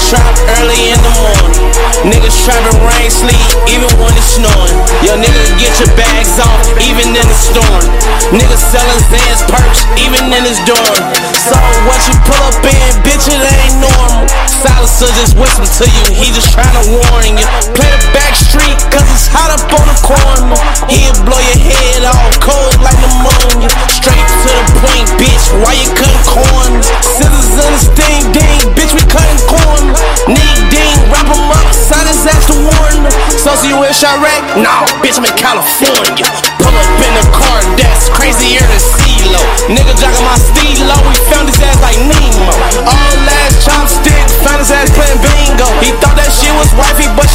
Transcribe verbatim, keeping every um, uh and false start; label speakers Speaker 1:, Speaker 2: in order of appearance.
Speaker 1: trap early in the morning. Niggas trapping rain, sleep, even when it's snowing. Yo, nigga, get your bags off, even in the storm. Niggas selling Zans perks, even in his dorm. So what you pull up in, bitch, it ain't normal. Silencer just whisper to you, he just tryna warn you. Play the back street, cause it's hot up on the corner. He'll blow your head off, cold like pneumonia. Straight to the point, bitch, why you cutting corners? Scissors in the sting, ding, bitch, we cutting corners. Need ding, wrap him up, sign his ass to warn him. So see you in Chirac? Nah, bitch, I'm in California. Pull up in the car, that's crazier than CeeLo. Nigga jogging my stilo, we found his ass like Nemo. All last chopstick, found his ass playing bingo. He thought that shit was wifey, but